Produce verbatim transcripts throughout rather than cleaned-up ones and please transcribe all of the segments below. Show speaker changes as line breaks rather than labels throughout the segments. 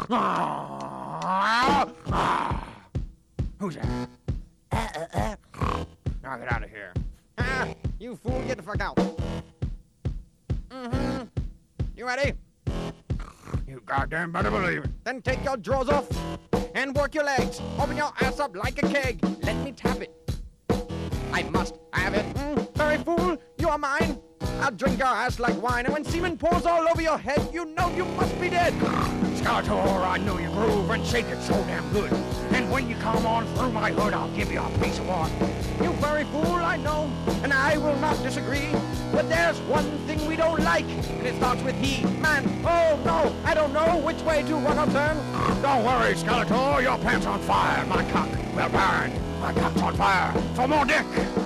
Who's that? Uh, uh, uh. Now get out of here. Ah, you fool, get the fuck out. Mm-hmm. You ready? You goddamn better believe it. Then take your drawers off and work your legs. Open your ass up like a keg. Let me tap it. I must have it. Mm, very fool, you are mine. I'll drink your ass like wine, and when semen pours all over your head, you know you must be dead. Skeletor, I know you groove and shake it so damn good. And when you come on through my hood, I'll give you a piece of what? You very fool, I know, and I will not disagree. But there's one thing we don't like, and it starts with he, man. Oh no, I don't know which way to run or turn. Don't worry, Skeletor, your pants on fire. My cock will burn. My cock's on fire. For more dick.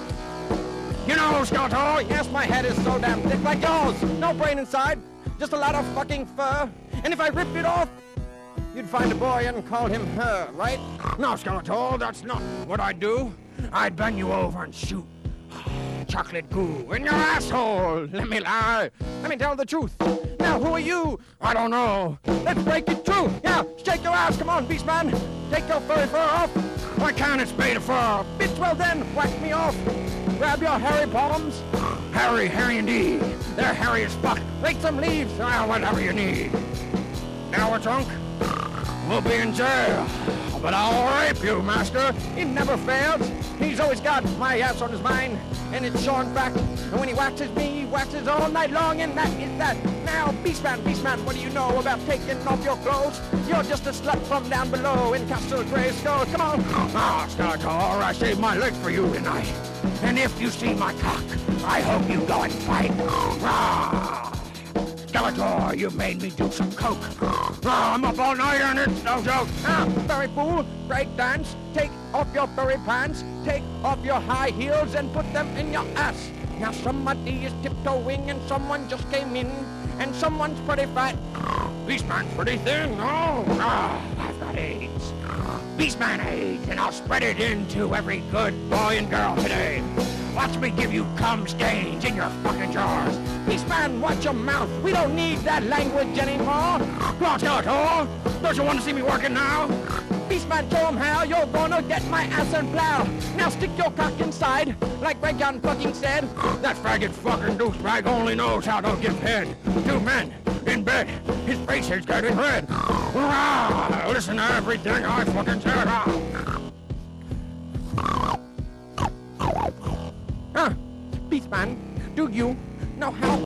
You know, Skeletor, yes, my head is so damn thick like yours. No brain inside, just a lot of fucking fur. And if I ripped it off, you'd find a boy and call him her, right? No, Skeletor, that's not what I'd do. I'd bend you over and shoot chocolate goo in your asshole. Let me lie. Let me tell the truth. Now, who are you? I don't know. Let's break it true. Yeah, shake your ass. Come on, Beastman. Take your furry fur off. Why can't it's made of fur? Bitch, well then, whack me off. Grab your hairy palms. Hairy, hairy indeed. They're hairy as fuck. Rake some leaves. Ah, whatever you need. Now we're drunk. We'll be in jail. But I'll rape you, master. He never fails. He's always got my ass on his mind. And it's showing back. And when he waxes me, he waxes all night long. And that is that. Now, Beastman, Beastman, what do you know about taking off your clothes? You're just a slut from down below in Castle Grayskull. Come on. Ah, Skeletor, I saved my leg for you tonight. And if you see my cock, I hope you go and fight. Ah. Skeletor, you made me do some coke. Oh, I'm up all night and it's no joke. Ah, furry fool, break dance. Take off your furry pants. Take off your high heels and put them in your ass. Now somebody is tiptoeing and someone just came in. And someone's pretty fat. Beastman's pretty thin. Oh, ah, I've got AIDS. Beastman AIDS, and I'll spread it into every good boy and girl today. Watch me give you cum stains in your fucking drawers. Beastman, watch your mouth. We don't need that language anymore. Come on, Skeletor. Don't you want to see me working now? Beastman, show him how you're gonna get my ass and plow. Now stick your cock inside, like Greg Gunn fucking said. That faggot fucking douchebag only knows how to give head. Two men in bed, his face is getting red. Ah, listen to everything I fucking said. Ah. Huh, Beastman, do you know how